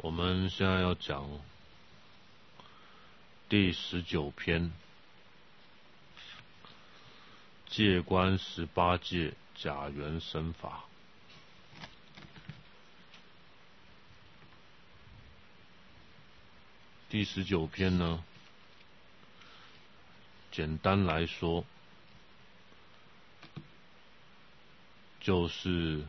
我们现在要讲第19篇，戒观18戒假缘生法。第19篇呢，简单来说，就是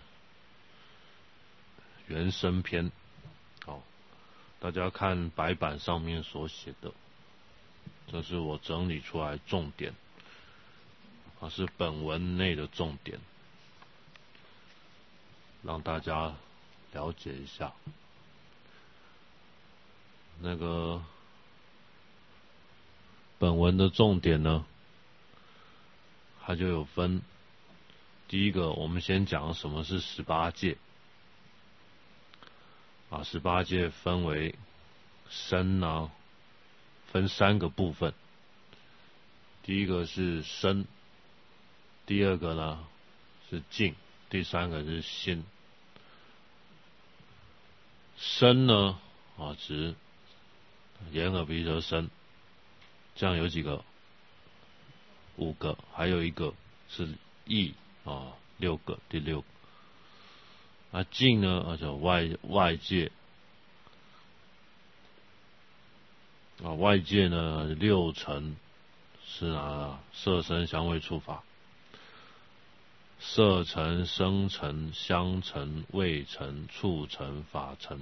缘生篇。好，大家看白板上面所写的，这是我整理出来重点，是本文内的重点，让大家了解一下。那个本文的重点呢，它就有分，第一个我们先讲什么是18戒。18戒分为身呢，分3个部分。第一个是身，第二个呢是静，第三个是心。身呢指眼耳鼻舌身，这样有几个？5个，还有一个是意6个，第6个。静呢就外界外界呢6尘是色声香味触法，色尘、声尘、香尘、味尘、触尘、法尘。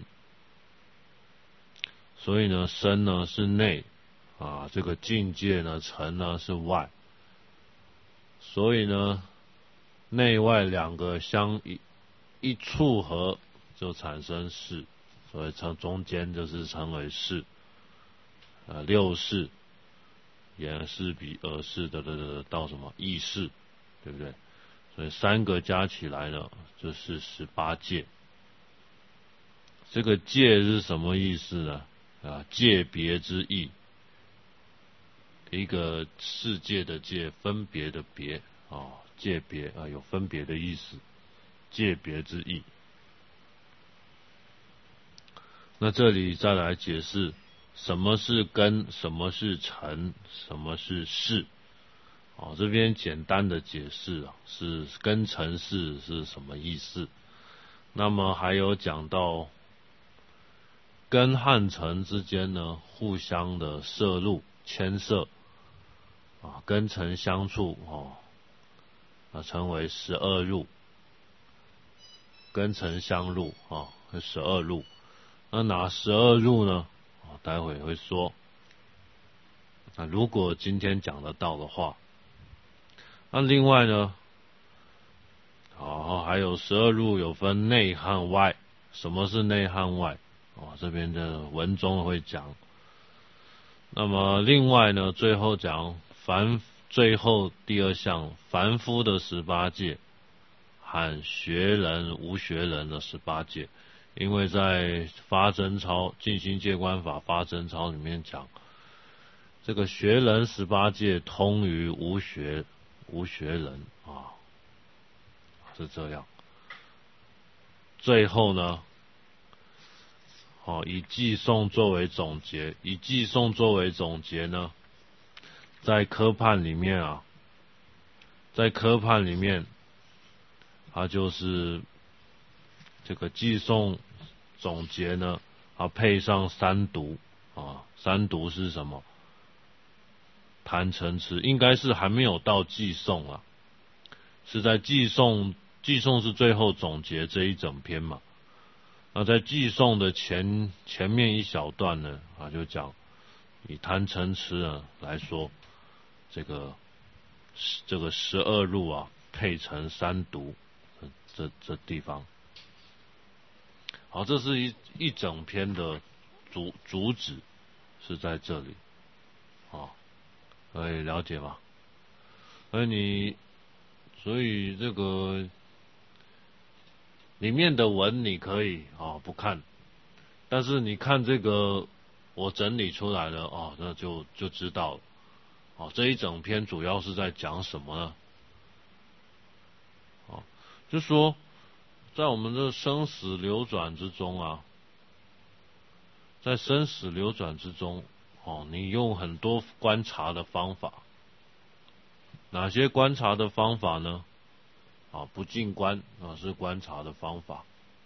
所以呢，身呢是内这个境界呢，尘呢是外。所以呢，内外2个相一触合，就产生识，所以中间就是称为识。6识，眼识、鼻耳识到什么意识，对不对？所以3个加起来呢，就是18戒。这个戒是什么意思呢？界别之意，一个世界的界，分别的别界别有分别的意思，界别之意。那这里再来解释什么是根，什么是尘，什么是识。这边简单的解释是根尘识是什么意思。那么还有讲到根和尘之间呢，互相的摄入牵涉根尘相触称为12入，根尘相入12入。那哪12入呢？待会会说。如果今天讲得到的话，那另外呢还有12入有分内和外。什么是内和外？这边的文中会讲。那么另外呢，最后讲最后第2项凡夫的18戒和学人无学人的18戒。因为在发真操静心戒观法发真操里面讲，这个学人18戒通于无学人是这样。最后呢以偈颂作为总结。以偈颂作为总结呢，在科判里面它就是这个偈颂总结呢配上3毒3毒是什么？贪嗔痴，应该是还没有到偈颂是在偈颂是最后总结这一整篇嘛。那在偈颂的前面一小段呢就讲以贪嗔痴来说，这个12入配成3毒这地方。好，这是一整篇的主旨是在这里可以了解吗？所以这个里面的文你可以不看，但是你看这个我整理出来的那就知道了这一整篇主要是在讲什么呢？就说在我们的生死流转之中在生死流转之中，你用很多观察的方法，哪些观察的方法呢？不净观是观察的方法，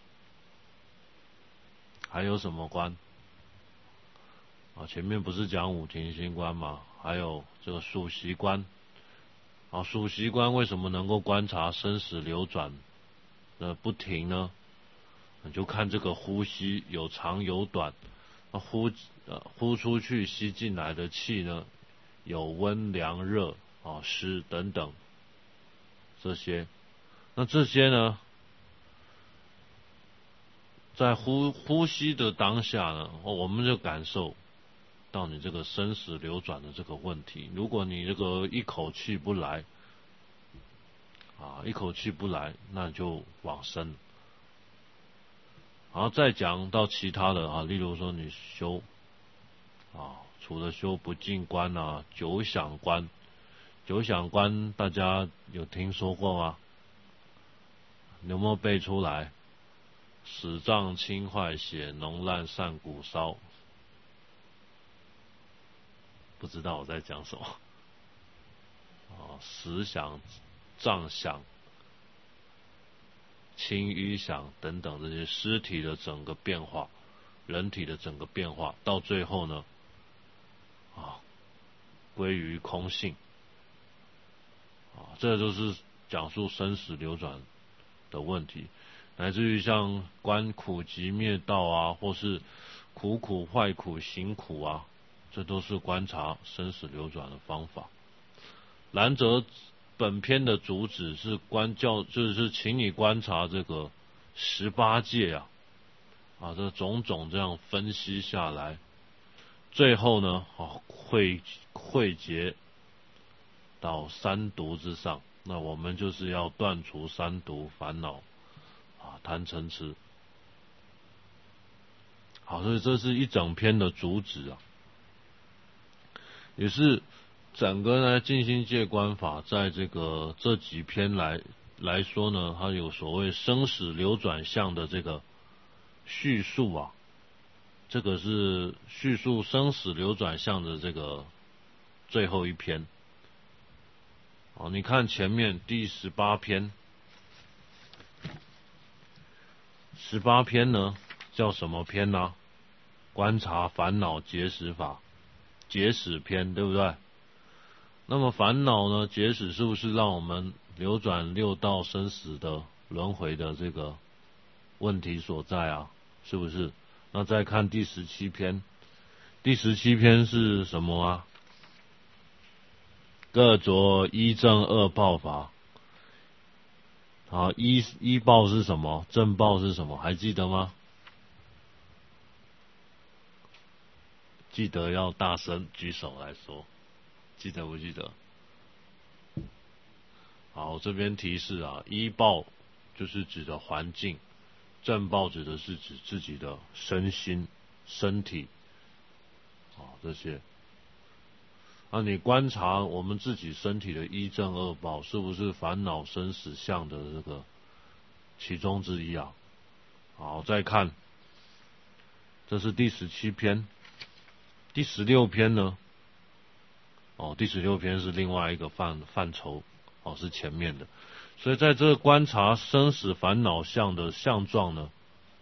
还有什么观？前面不是讲五停心观吗？还有这个数息观。数息观为什么能够观察生死流转不停呢？你就看这个呼吸有长有短，呼出去吸进来的气呢，有温凉热湿等等这些。那这些呢，在呼吸的当下呢，我们就感受到你这个生死流转的这个问题。如果你这个一口气不来，那就往生。然后再讲到其他的例如说你修除了修不净观九想观，九想观大家有听说过吗？有没有背出来？使脏清坏，血脓烂，散骨烧。不知道我在讲什么。实想、脏想、清淤想等等这些尸体的整个变化，人体的整个变化，到最后呢，归于空性。这就是讲述生死流转的问题，乃至于像观苦集灭道或是苦苦坏苦行苦这都是观察生死流转的方法。然则本篇的主旨是就是请你观察这个18界这种种这样分析下来，最后呢汇结到三毒之上。那我们就是要断除三毒烦恼贪嗔痴。所以这是一整篇的主旨也是整个呢净心戒观法在这几篇来说呢，它有所谓生死流转相的这个叙述这个是叙述生死流转相的这个最后一篇。你看前面第18篇，18篇呢叫什么篇呢？观察烦恼结使法，结使篇，对不对？那么烦恼呢，结使是不是让我们流转六道生死的轮回的这个问题所在是不是？那再看第17篇，第17篇是什么各着一正二报法。一报是什么？正报是什么？还记得吗？记得要大声举手来说，记得不记得？好，这边提示一报就是指的环境，正报指的是指自己的身心、身体这些。你观察我们自己身体的一正二报，是不是烦恼生死相的这个其中之一好，再看，这是第17篇，第16篇呢？第16篇是另外一个范畴是前面的。所以在这个观察生死烦恼相的相状呢，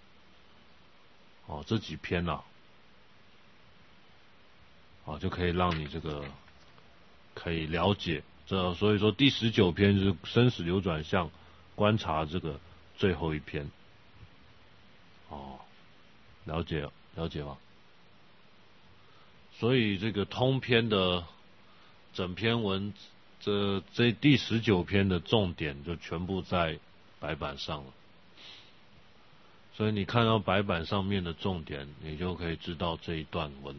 这几篇就可以让你这个可以了解。所以说第19篇是生死流转相观察这个最后一篇。了解吗？所以这个通篇的整篇文，这第19篇的重点就全部在白板上了。所以你看到白板上面的重点，你就可以知道这一段文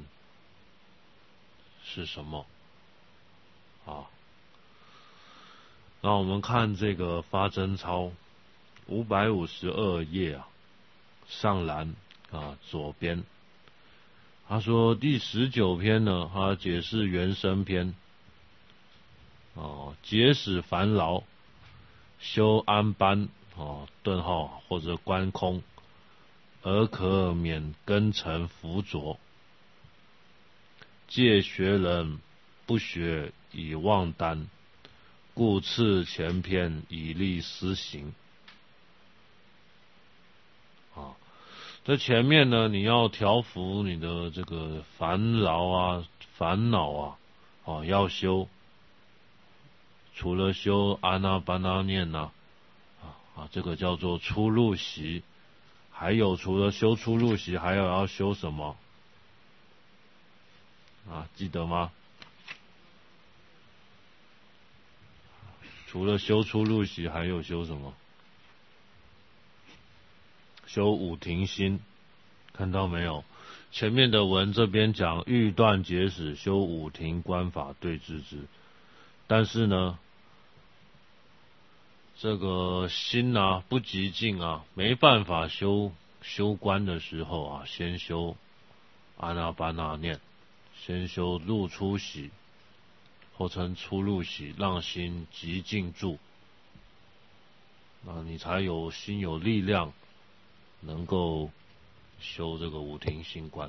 是什么。那我们看这个发真抄552页上栏左边，他说第19篇呢，他解释原生篇结使烦劳，修安般顿号或者观空， 而可免根尘浮浊。戒学人不学以忘单，故次前篇以利施行。这前面呢，你要调伏你的这个烦恼啊，要修。除了修阿那般那念这个叫做出入息。还有除了修出入息，还要修什么？记得吗？除了修出入息，还有修什么？修五停心，看到没有？前面的文这边讲欲断结使，修五停观法对治之。但是呢，这个心不极静没办法修观的时候先修阿那般那念，先修入出息，或称出入息，让心极静住，你才有心有力量，能够修这个五停心观。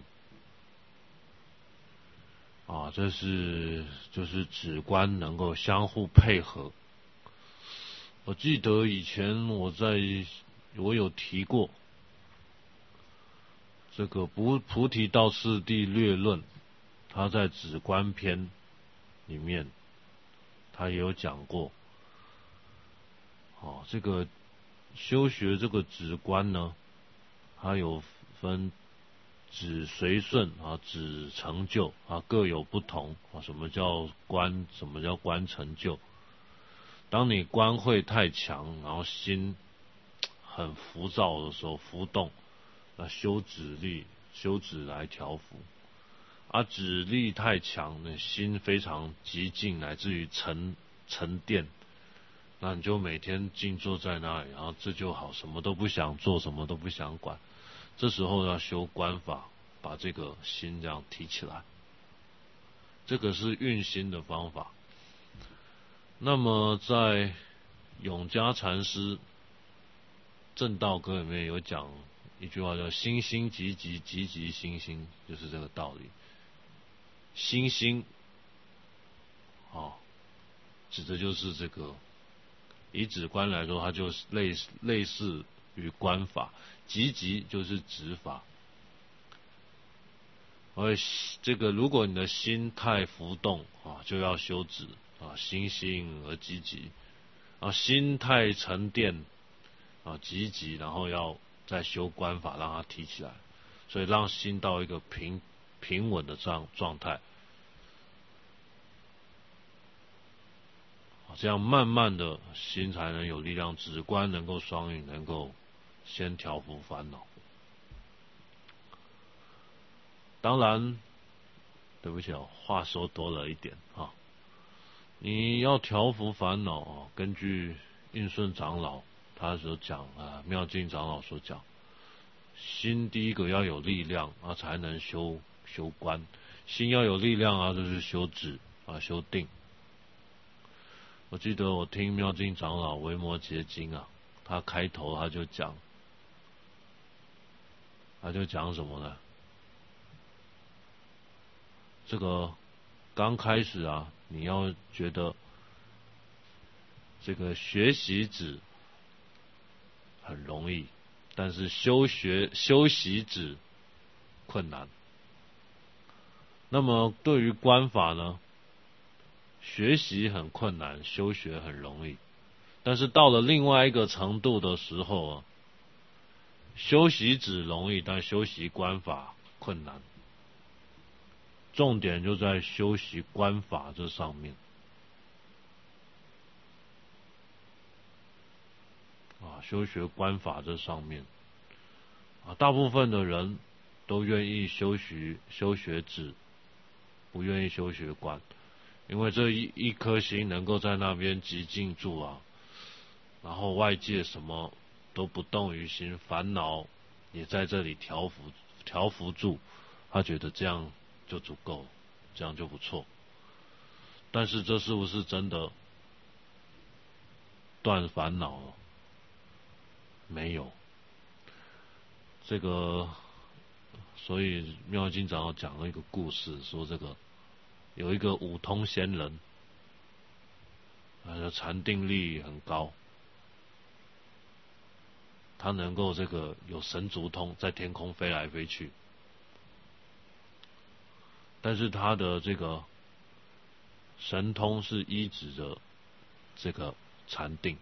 这就是止观能够相互配合。我记得以前我有提过这个菩提道次第略论，他在止观篇里面他也有讲过。这个修学这个止观呢，它有分止随顺止成就各有不同什么叫观，什么叫观成就？当你观会太强，然后心很浮躁的时候，浮动，那修止来调伏。止力太强，那心非常极静，乃至于沉淀，那你就每天静坐在那里，然后这就好，什么都不想做，什么都不想管。这时候要修观法，把这个心这样提起来，这个是运心的方法。那么在永嘉禅师正道歌里面有讲一句话叫心心急急，急急心心，就是这个道理。心心指的就是这个，以止观来说，它就类似于观法。急急就是止法。而这个如果你的心太浮动就要修止心心而积极心态沉淀积极，然后要再修观法，让它提起来，所以让心到一个平稳的状态，这样慢慢的心才能有力量，止观能够双运，能够先调伏烦恼。当然，对不起话说多了一点你要调伏烦恼根据印顺长老他所讲妙净长老所讲，心第一个要有力量才能修观。心要有力量就是修止修定。我记得我听妙净长老维摩诘经他开头他就讲什么呢？这个刚开始你要觉得这个学习止很容易，但是修习止困难。那么对于观法呢，学习很困难，修学很容易。但是到了另外一个程度的时候修习止容易，但修习观法困难。重点就在修习观法这上面修学观法这上面大部分的人都愿意修学止，不愿意修学观，因为这一颗心能够在那边极静住然后外界什么都不动于心，烦恼也在这里调伏住，他觉得这样就足够，这样就不错。但是这是不是真的断烦恼了？没有。 这个，所以妙经长老讲了一个故事，说这个有一个五通仙人，他的禅定力很高，他能够这个有神足通，在天空飞来飞去，但是他的这个神通是依止着这个禅定，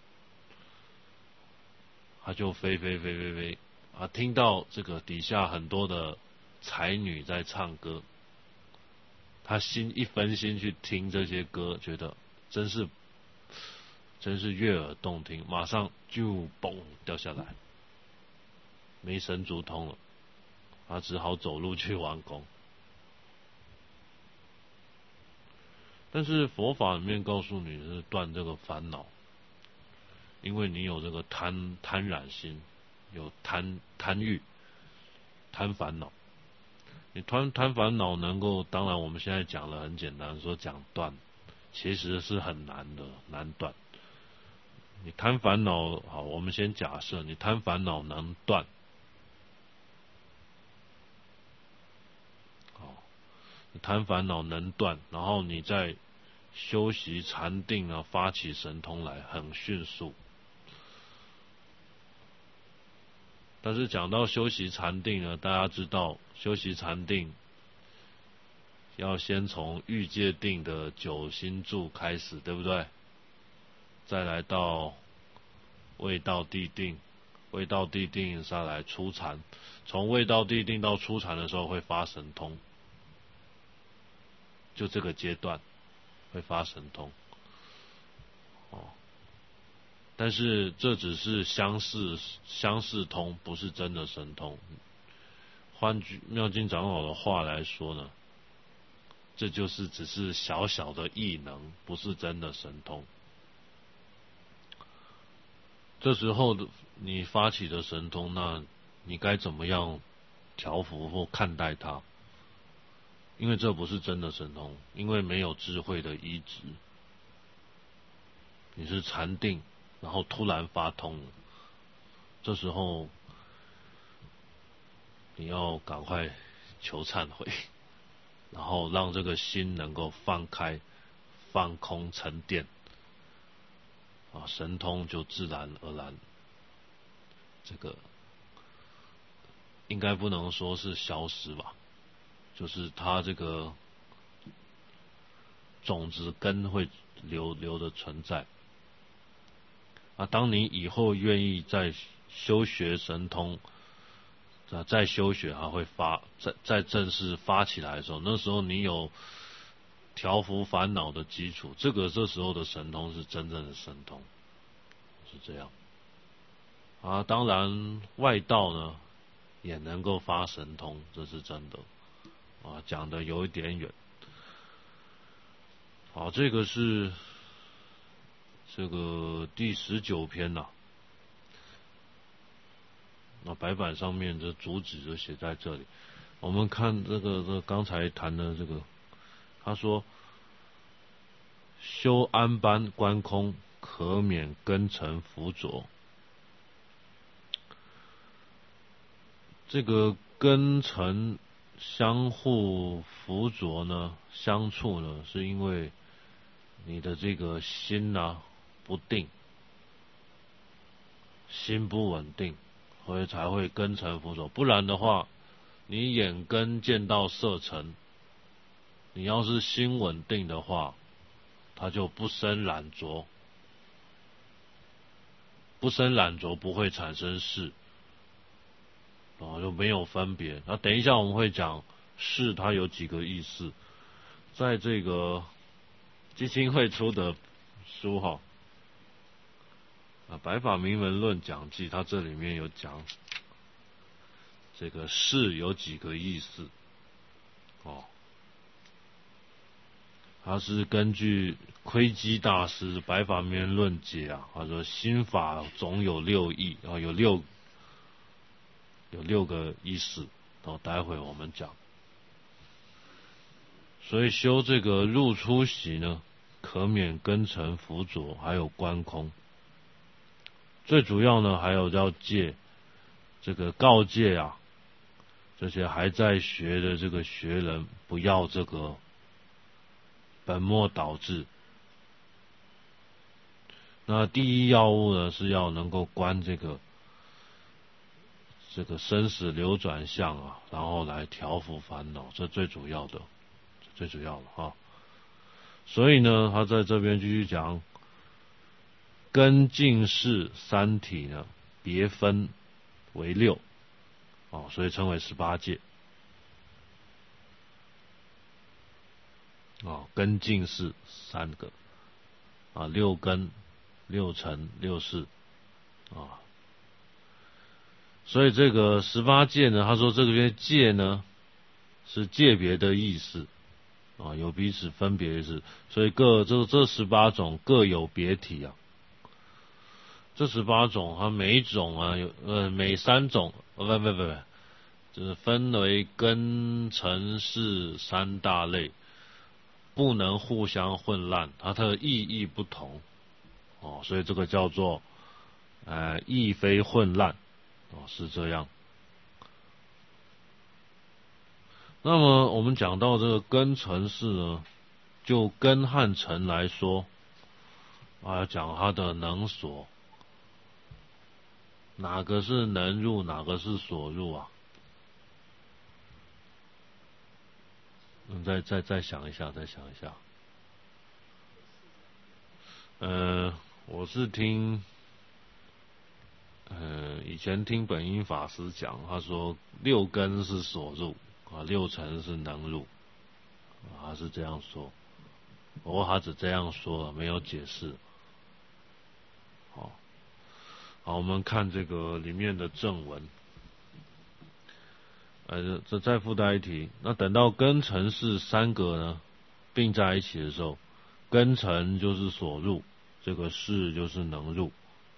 他就飞，听到这个底下很多的才女在唱歌，他心一分心去听这些歌，觉得真是悦耳动听，马上就嘣掉下来，没神足通了，他只好走路去完工。但是佛法里面告诉你是断这个烦恼，因为你有这个贪染心，有贪欲、贪烦恼。你贪烦恼能够，当然我们现在讲了很简单，说讲断，其实是很难的，难断。你贪烦恼，好，我们先假设你贪烦恼能断，好，你贪烦恼能断，然后你再修习禅定啊，发起神通来，很迅速。但是讲到修习禅定呢，大家知道修习禅定要先从欲界定的九心住开始，对不对？再来到味道地定，味道地定下来初禅，从味道地定到初禅的时候会发神通，就这个阶段会发神通。但是这只是相似通，不是真的神通。换句妙经长老的话来说呢，这就是只是小小的异能，不是真的神通。这时候你发起的神通，那你该怎么样调伏或看待它？因为这不是真的神通，因为没有智慧的依止，你是禅定，然后突然发通了，这时候你要赶快求忏悔，然后让这个心能够放开、放空、沉淀，神通就自然而然。这个应该不能说是消失吧，就是它这个种子根会留的存在。当你以后愿意再修学神通，再修学还会再正式发起来的时候，那时候你有调伏烦恼的基础，这时候的神通是真正的神通，是这样。当然外道呢也能够发神通，这是真的。讲的有一点远。好，这个是这个第19篇呐。那白板上面的主旨就写在这里。我们看这个刚才谈的这个，他说修安般观空，可免根尘浮浊。这个根尘相互浮浊呢，相处呢，是因为你的这个心不定，心不稳定，所以才会根尘浮浊。不然的话，你眼根见到色尘，你要是心稳定的话，它就不生染浊，不生染浊不会产生识，就没有分别。等一下我们会讲识它有几个意思，在这个基金会出的书白法明门论讲记，它这里面有讲这个识有几个意思它是根据窥基大师白法明门论解他说心法总有6义有6个意思待会我们讲。所以修这个入出息呢，可免根尘浮浊，还有观空。最主要呢，还有要戒这个告诫啊，这些还在学的这个学人，不要这个本末倒置。那第一要务呢，是要能够观这个生死流转相啊，然后来调伏烦恼，这最主要的，最主要的啊。所以呢，他在这边继续讲，根净事三体呢，别分为六，所以称为18戒。根净事三个，六根、六尘、六事，所以这个18戒呢，他说这边戒呢是界别的意思，有彼此分别的意思，所以这18种各有别体啊。这18种，它每一种啊每3种，不，就是分为根尘事3大类，不能互相混乱，它的意义不同，所以这个叫做意非混乱，是这样。那么我们讲到这个根尘事呢，就根和尘来说，讲它的能所，哪个是能入，哪个是所入啊？再想一下，我是听，以前听本因法师讲，他说6根是所入，6尘是能入，他是这样说，不过他只这样说了，没有解释。好，我们看这个里面的正文。这再附带一提，那等到根尘事3个呢并在一起的时候，根尘就是所入，这个事就是能入。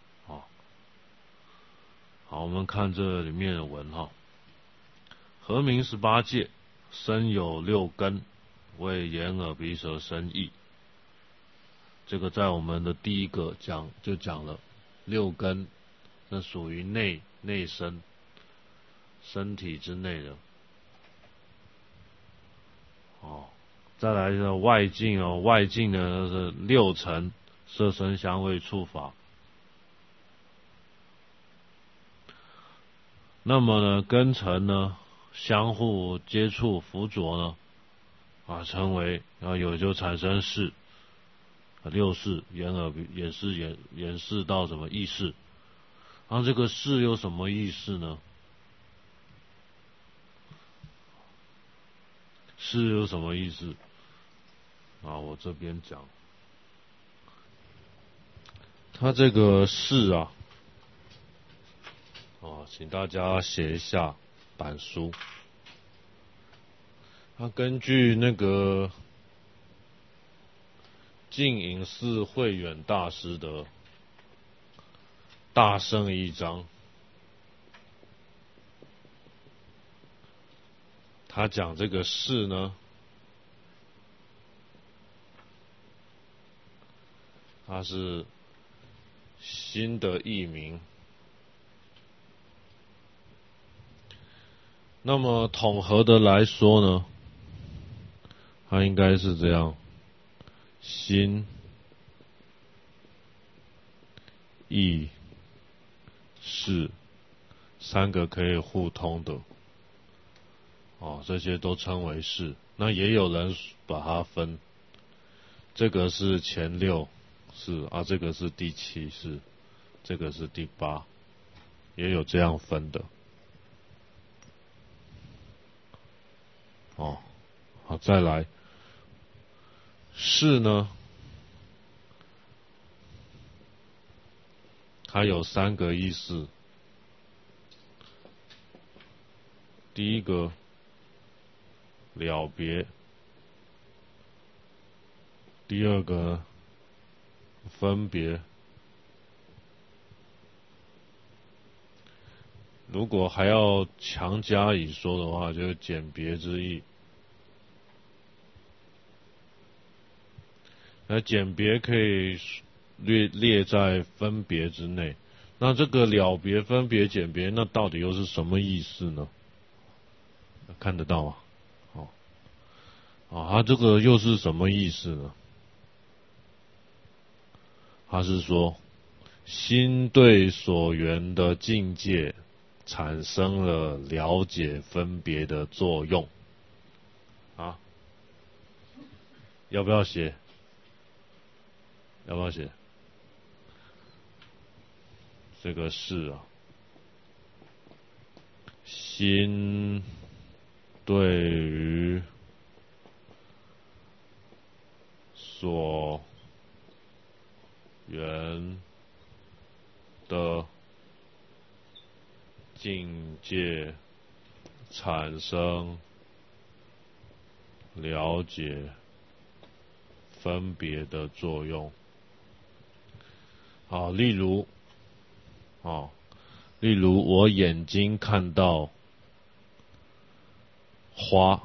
好，我们看这里面的文哈。何名18戒？身有6根，为眼耳鼻舌身意。这个在我们的第一个就讲了6根，那属于内身，身体之内的。再来是外境外境呢是6尘，色声香味触法。那么呢，根尘呢相互接触附着呢，成为就产生事，6事，眼耳鼻也是演示到什么意识。这个事有什么意思呢？事有什么意思？我这边讲，他这个事请大家写一下板书。他根据那个净隐寺慧远大师的大圣一章，他讲这个事呢，它是心的译名。那么统合的来说呢，它应该是这样：心、意、识3个可以互通的，这些都称为事。那也有人把它分，这个是前6事这个是第7事，这个是第8，也有这样分的。好，再来事呢，它有3个意思。第一个了别，第二个分别，如果还要强加以说的话，就是简别之意。那简别可以列在分别之内， 那这个了别、分别、简别，那到底又是什么意思呢？看得到吗？它这个又是什么意思呢？它是说，心对所缘的境界产生了了解分别的作用。要不要写？要不要写？这个是心对于所缘的境界产生了解分别的作用。好，例如我眼睛看到花，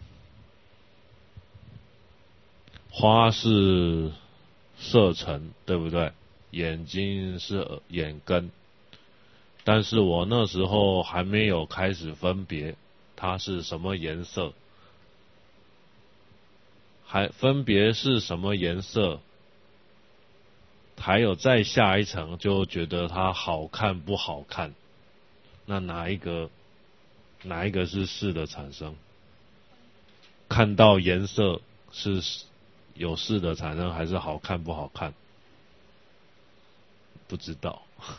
花是色尘，对不对？眼睛是眼根，但是我那时候还没有开始分别它是什么颜色，还分别是什么颜色，还有再下一层就觉得它好看不好看，那哪一个是识的产生？看到颜色是有识的产生，还是好看不好看？不知道。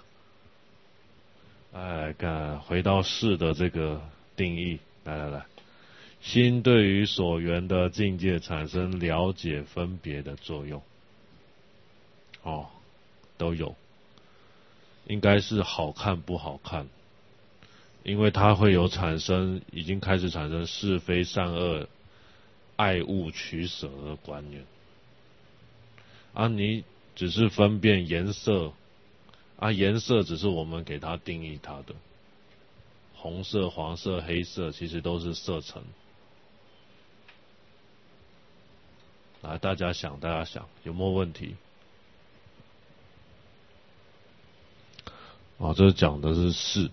看回到识的这个定义，来，心对于所缘的境界产生了解分别的作用。都有，应该是好看不好看，因为它会有已经开始产生是非善恶、爱恶取舍的观念。你只是分辨颜色，颜色只是我们给它定义它的，红色、黄色、黑色其实都是色尘。来，大家想有没有问题？这讲的是识。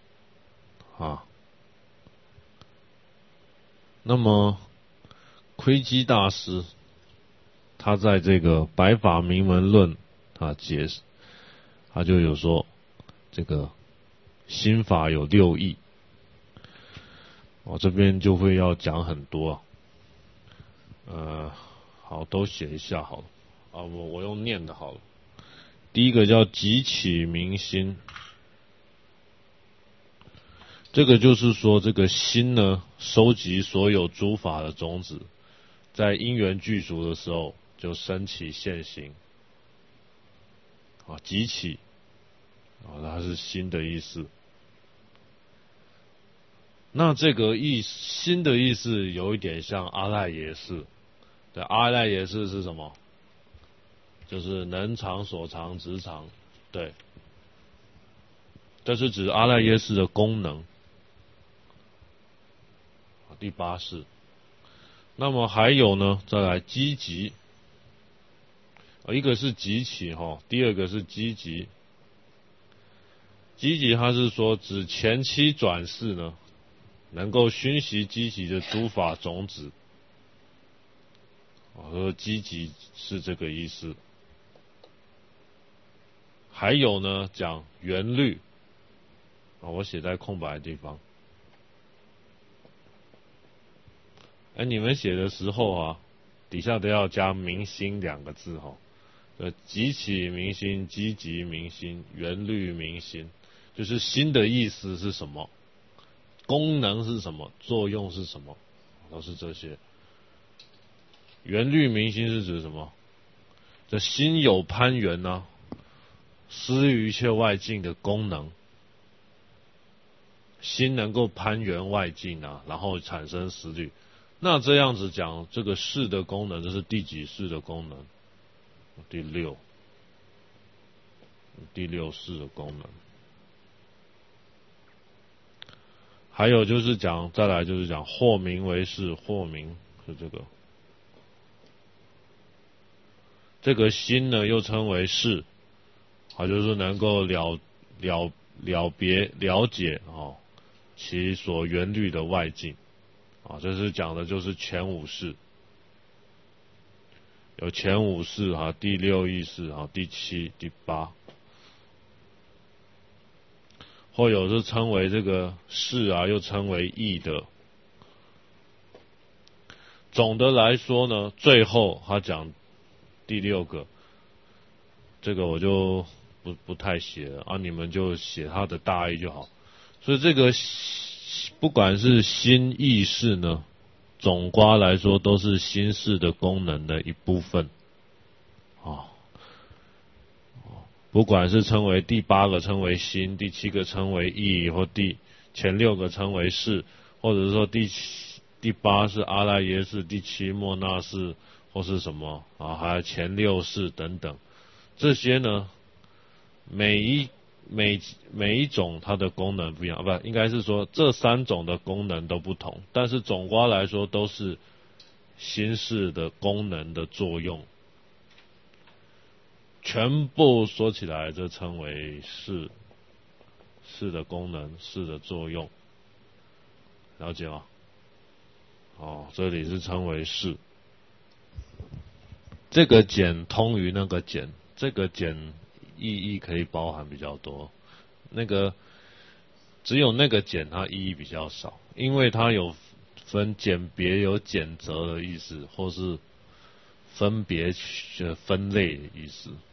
那么窥基大师他在这个《白法明门论》解释，他就有说这个心法有六义。这边就会要讲很多好，都写一下好了。我用念的好了。第一个叫即起明心，这个就是说这个心呢，收集所有诸法的种子，在因缘具足的时候就升起现行。即起它是心的意思。那这个心的意思有一点像阿赖耶识。对，阿赖耶识是什么？就是能常所常执常。对，这是指阿赖耶识的功能。第八识。那么还有呢，再来积极。一个是即起第二个是积极。积极它是说指前期转世呢，能够熏习积极的诸法种子。说积极是这个意思。还有呢，讲缘律。我写在空白的地方。你们写的时候底下都要加明心两个字即起明心、积极明心、缘律明心，就是心的意思是什么，功能是什么，作用是什么，都是这些。缘律明心是指什么？这心有攀缘施于一切外境的功能。心能够攀缘外境然后产生思虑。那这样子讲，这个识的功能，这是第几识的功能？第六识的功能。还有就是再来就是讲惑名为识，惑名是这个心呢又称为识，就是能够了解其所缘虑的外境这是讲的就是前五识，有前五识第六意识第七、第八，或有是称为这个识又称为意的。总的来说呢，最后他讲第六个，这个我就不太写了你们就写它的大意就好。所以这个不管是心意识呢，总括来说都是心识的功能的一部分不管是称为第八个称为心，第七个称为意，或前六个称为识，或者是说第八是阿赖耶识，第七末那识，或是什么还有前六识等等，这些呢每一种它的功能不一样不应该是说这三种的功能都不同，但是总括来说都是心识的功能的作用，全部说起来这称为识的功能，识的作用，了解吗？这里是称为识。这个简通于那个简，这个简意义可以包含比较多，那个只有那个简它意义比较少，因为它有分简别有简择的意思，或是分别分类的意思。